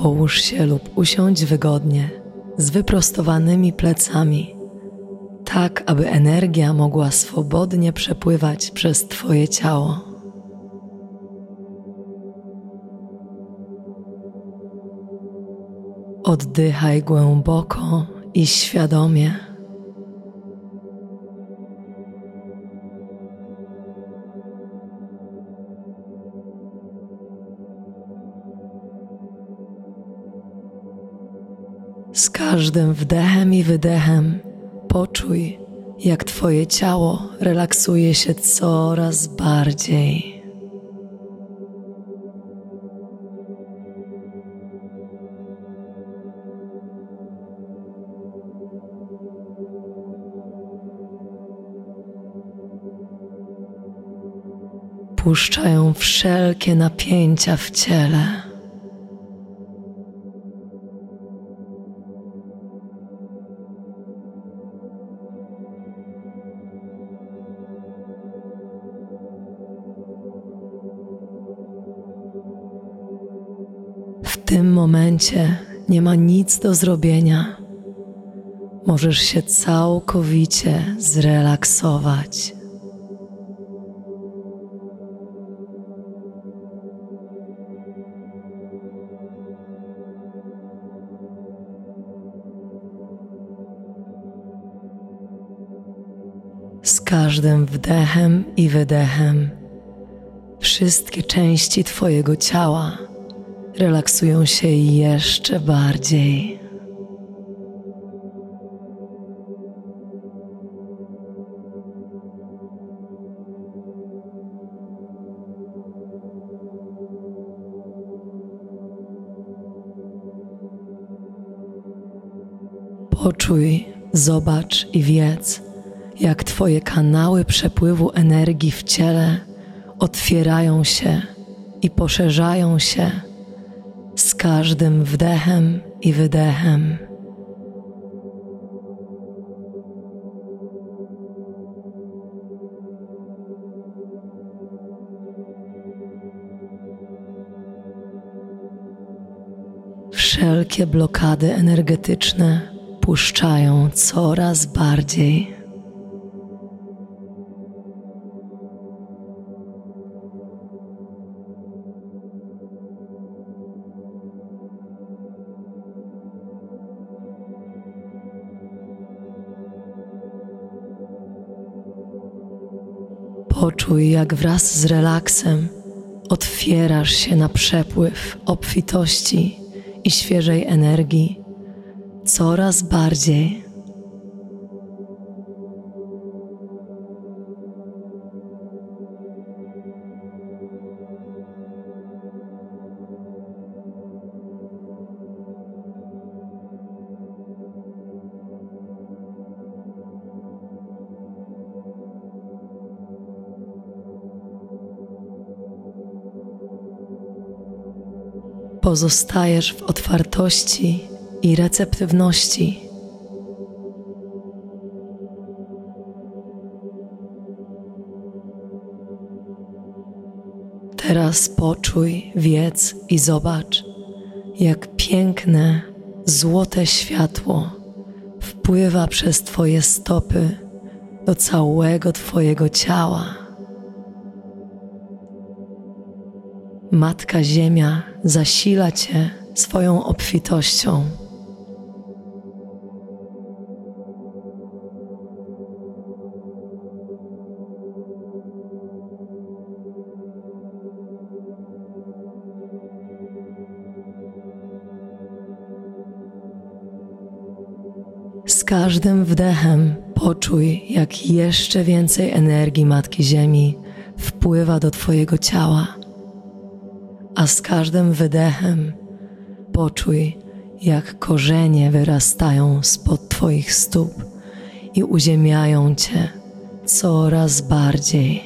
Połóż się lub usiądź wygodnie, z wyprostowanymi plecami, tak aby energia mogła swobodnie przepływać przez Twoje ciało. Oddychaj głęboko i świadomie. Z każdym wdechem i wydechem poczuj, jak Twoje ciało relaksuje się coraz bardziej. Puszczają wszelkie napięcia w ciele. W tym momencie nie ma nic do zrobienia. Możesz się całkowicie zrelaksować. Z każdym wdechem i wydechem wszystkie części Twojego ciała relaksują się jeszcze bardziej. Poczuj, zobacz i wiedz, jak Twoje kanały przepływu energii w ciele otwierają się i poszerzają się z każdym wdechem i wydechem. Wszelkie blokady energetyczne puszczają coraz bardziej. Poczuj, jak wraz z relaksem otwierasz się na przepływ obfitości i świeżej energii coraz bardziej. Pozostajesz w otwartości i receptywności. Teraz poczuj, wiedz i zobacz, jak piękne, złote światło wpływa przez Twoje stopy do całego Twojego ciała. Matka Ziemia zasila Cię swoją obfitością. Z każdym wdechem poczuj, jak jeszcze więcej energii Matki Ziemi wpływa do Twojego ciała. A z każdym wydechem poczuj, jak korzenie wyrastają spod Twoich stóp i uziemiają Cię coraz bardziej.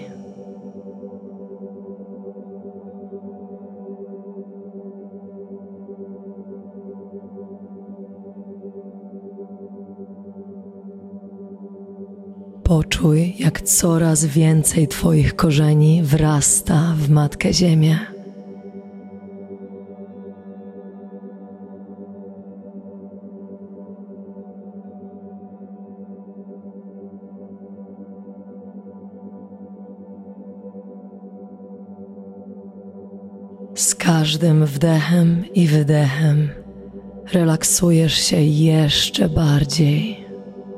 Poczuj, jak coraz więcej Twoich korzeni wrasta w Matkę Ziemię. Z każdym wdechem i wydechem relaksujesz się jeszcze bardziej.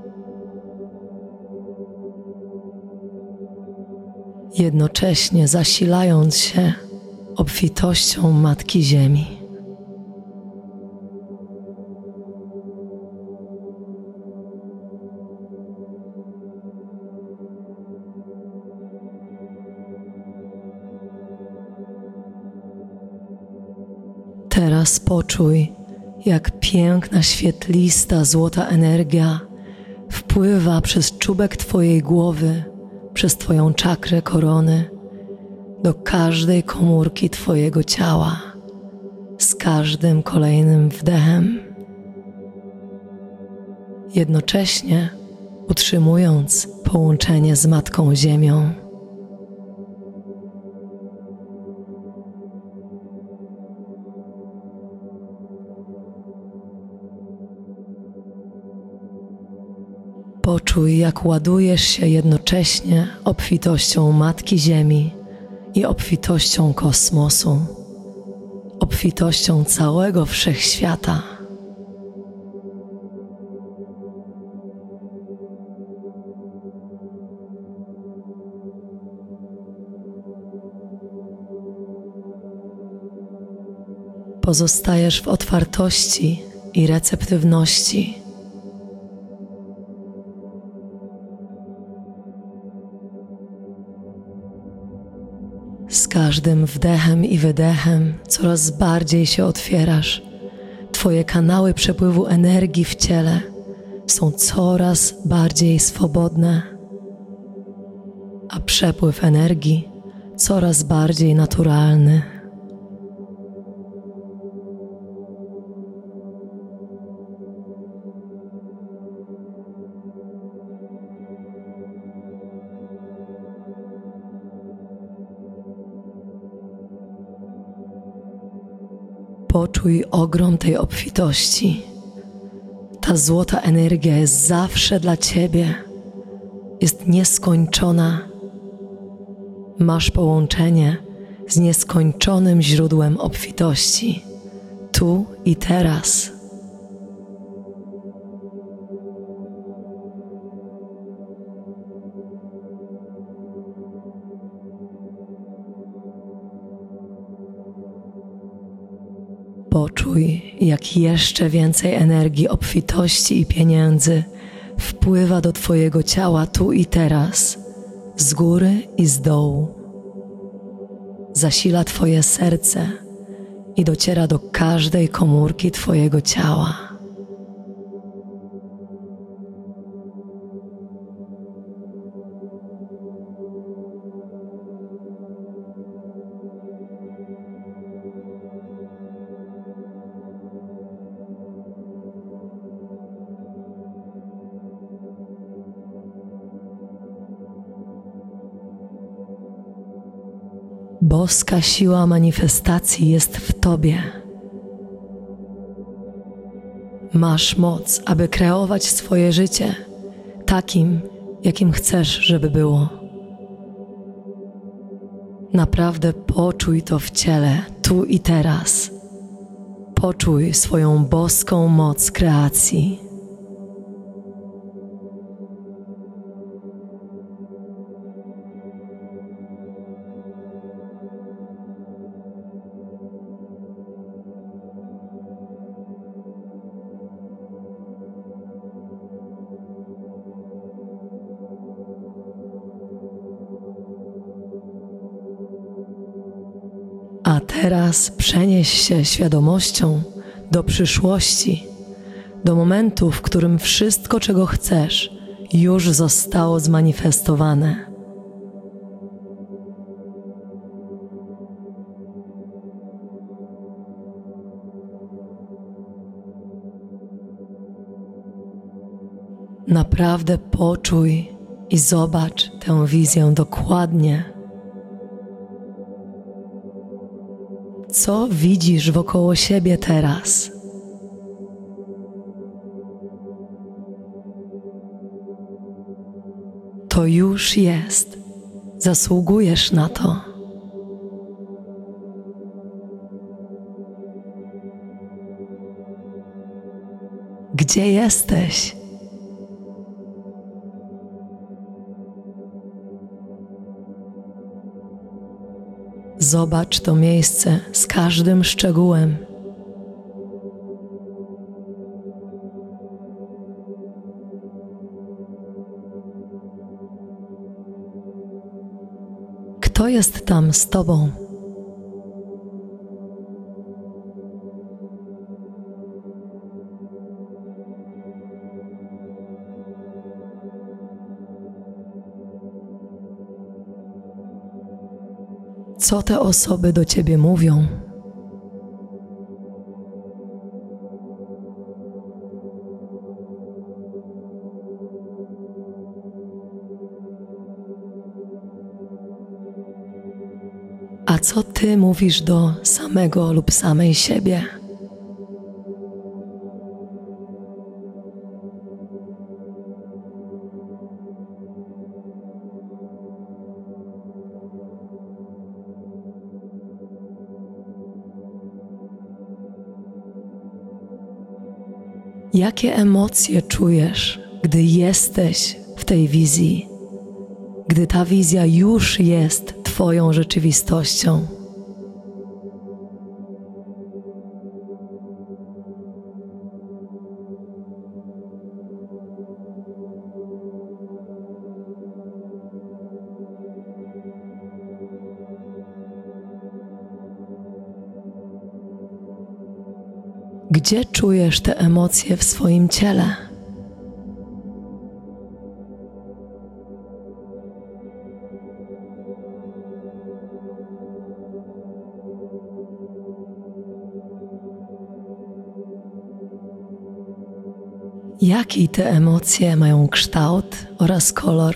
Jednocześnie zasilając się obfitością Matki Ziemi. Teraz poczuj, jak piękna, świetlista, złota energia wpływa przez czubek Twojej głowy, przez Twoją czakrę korony, do każdej komórki Twojego ciała, z każdym kolejnym wdechem. Jednocześnie utrzymując połączenie z Matką Ziemią. Poczuj, jak ładujesz się jednocześnie obfitością Matki Ziemi i obfitością kosmosu, obfitością całego wszechświata. Pozostajesz w otwartości i receptywności. Z każdym wdechem i wydechem coraz bardziej się otwierasz. Twoje kanały przepływu energii w ciele są coraz bardziej swobodne, a przepływ energii coraz bardziej naturalny. Poczuj ogrom tej obfitości. Ta złota energia jest zawsze dla Ciebie. Jest nieskończona. Masz połączenie z nieskończonym źródłem obfitości. Tu i teraz. Poczuj, jak jeszcze więcej energii, obfitości i pieniędzy wpływa do Twojego ciała tu i teraz, z góry i z dołu. Zasila Twoje serce i dociera do każdej komórki Twojego ciała. Boska siła manifestacji jest w Tobie. Masz moc, aby kreować swoje życie takim, jakim chcesz, żeby było. Naprawdę poczuj to w ciele, tu i teraz. Poczuj swoją boską moc kreacji. A teraz przenieś się świadomością do przyszłości, do momentu, w którym wszystko, czego chcesz, już zostało zmanifestowane. Naprawdę poczuj i zobacz tę wizję dokładnie. Co widzisz wokoło siebie teraz? To już jest. Zasługujesz na to. Gdzie jesteś? Zobacz to miejsce z każdym szczegółem. Kto jest tam z tobą? Co te osoby do ciebie mówią? A co ty mówisz do samego lub samej siebie? Jakie emocje czujesz, gdy jesteś w tej wizji, gdy ta wizja już jest twoją rzeczywistością? Gdzie czujesz te emocje w swoim ciele? Jaki te emocje mają kształt oraz kolor?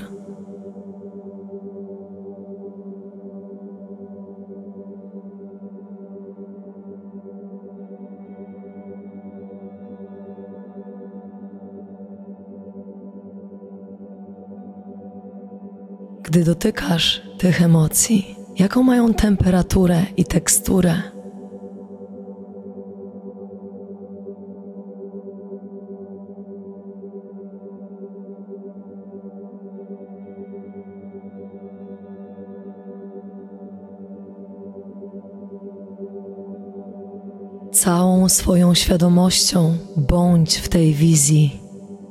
Gdy dotykasz tych emocji, jaką mają temperaturę i teksturę? Całą swoją świadomością bądź w tej wizji.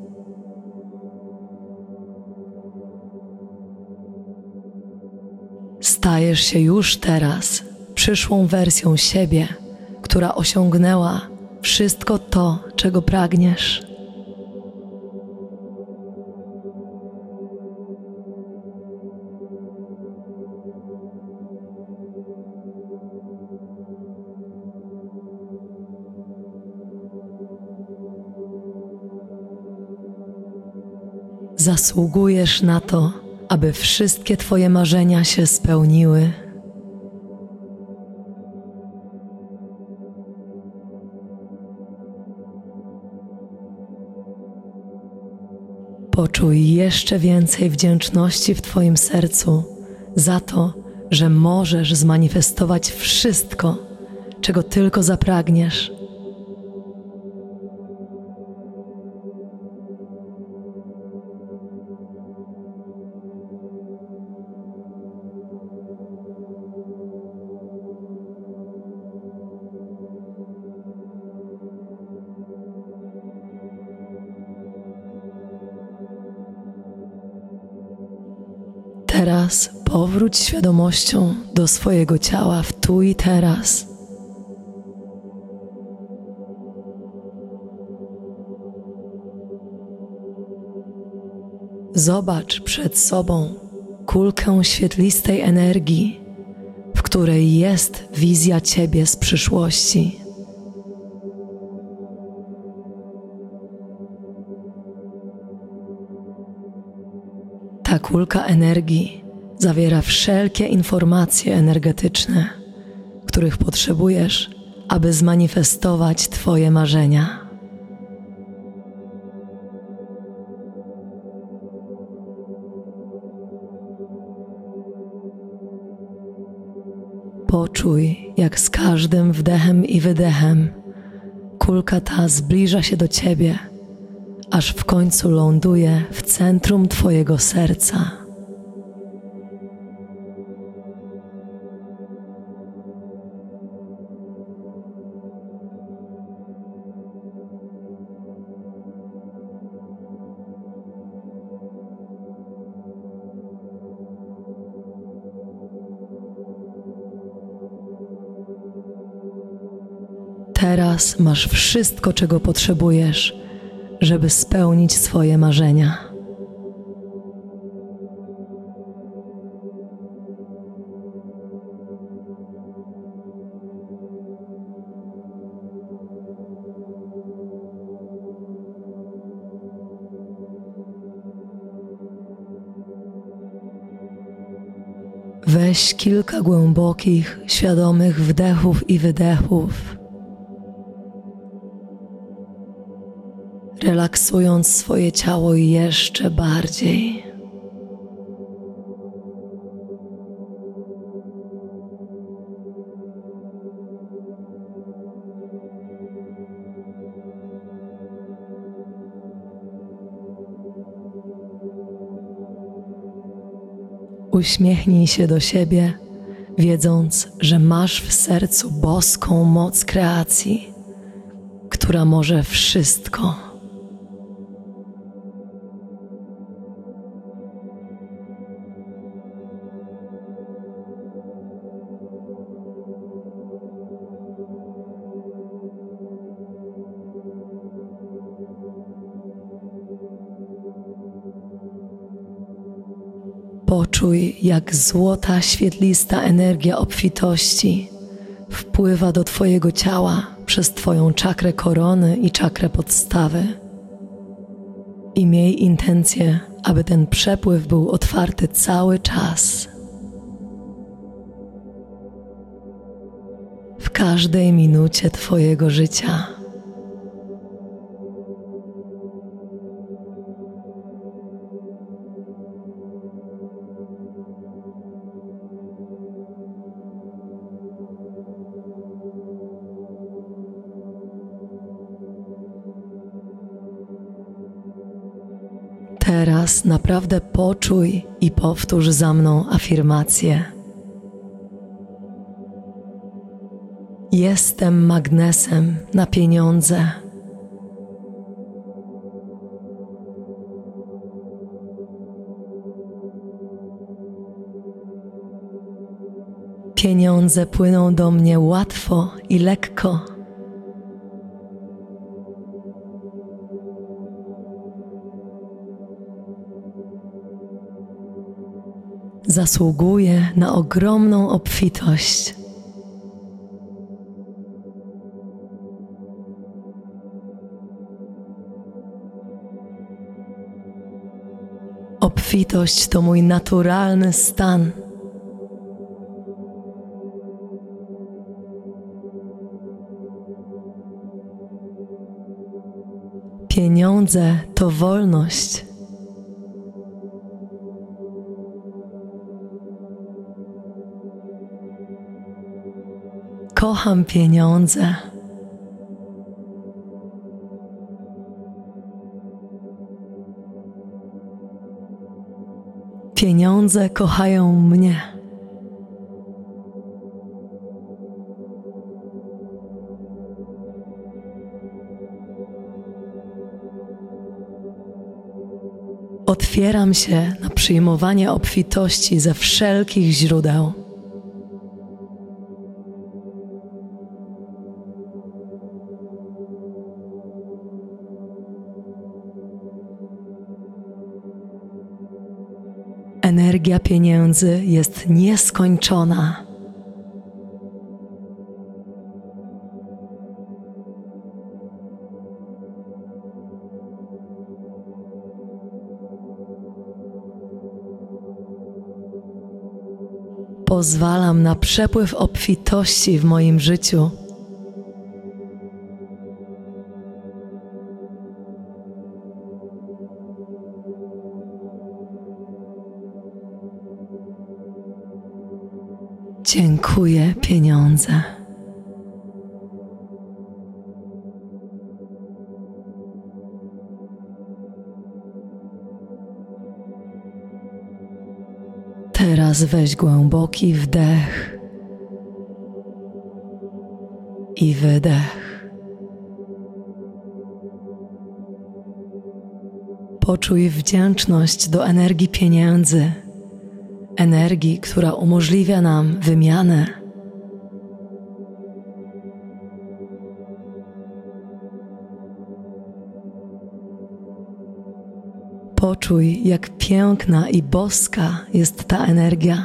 Stajesz się już teraz przyszłą wersją siebie, która osiągnęła wszystko to, czego pragniesz. Zasługujesz na to, aby wszystkie twoje marzenia się spełniły. Poczuj jeszcze więcej wdzięczności w twoim sercu za to, że możesz zmanifestować wszystko, czego tylko zapragniesz. Teraz powróć świadomością do swojego ciała w tu i teraz. Zobacz przed sobą kulkę świetlistej energii, w której jest wizja ciebie z przyszłości. Ta kulka energii zawiera wszelkie informacje energetyczne, których potrzebujesz, aby zmanifestować twoje marzenia. Poczuj, jak z każdym wdechem i wydechem kulka ta zbliża się do ciebie aż w końcu ląduje w centrum Twojego serca. Teraz masz wszystko, czego potrzebujesz, żeby spełnić swoje marzenia. Weź kilka głębokich, świadomych wdechów i wydechów, relaksując swoje ciało jeszcze bardziej. Uśmiechnij się do siebie, wiedząc, że masz w sercu boską moc kreacji, która może wszystko. Poczuj, jak złota, świetlista energia obfitości wpływa do Twojego ciała przez Twoją czakrę korony i czakrę podstawy. I miej intencję, aby ten przepływ był otwarty cały czas. W każdej minucie Twojego życia. Teraz naprawdę poczuj i powtórz za mną afirmację. Jestem magnesem na pieniądze. Pieniądze płyną do mnie łatwo i lekko. Zasługuję na ogromną obfitość. Obfitość to mój naturalny stan. Pieniądze to wolność. Kocham pieniądze. Pieniądze kochają mnie. Otwieram się na przyjmowanie obfitości ze wszelkich źródeł. Energia pieniędzy jest nieskończona. Pozwalam na przepływ obfitości w moim życiu. Dziękuję, pieniądze. Teraz weź głęboki wdech i wydech. Poczuj wdzięczność do energii pieniędzy, energii, która umożliwia nam wymianę. Poczuj, jak piękna i boska jest ta energia.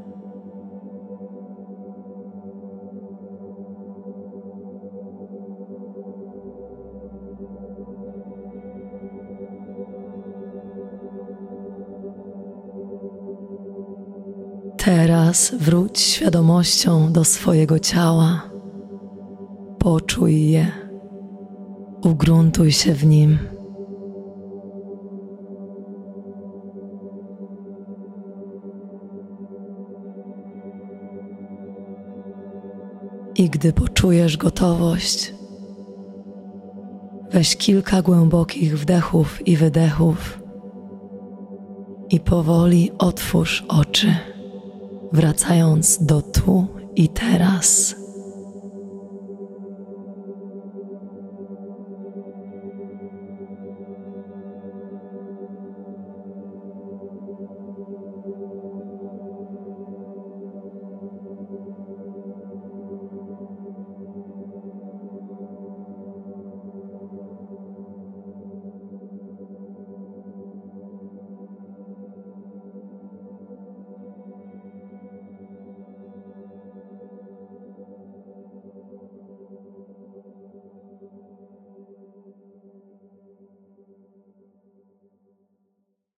Teraz wróć świadomością do swojego ciała. Poczuj je. Ugruntuj się w nim. I gdy poczujesz gotowość, weź kilka głębokich wdechów i wydechów i powoli otwórz oczy, wracając do tu i teraz.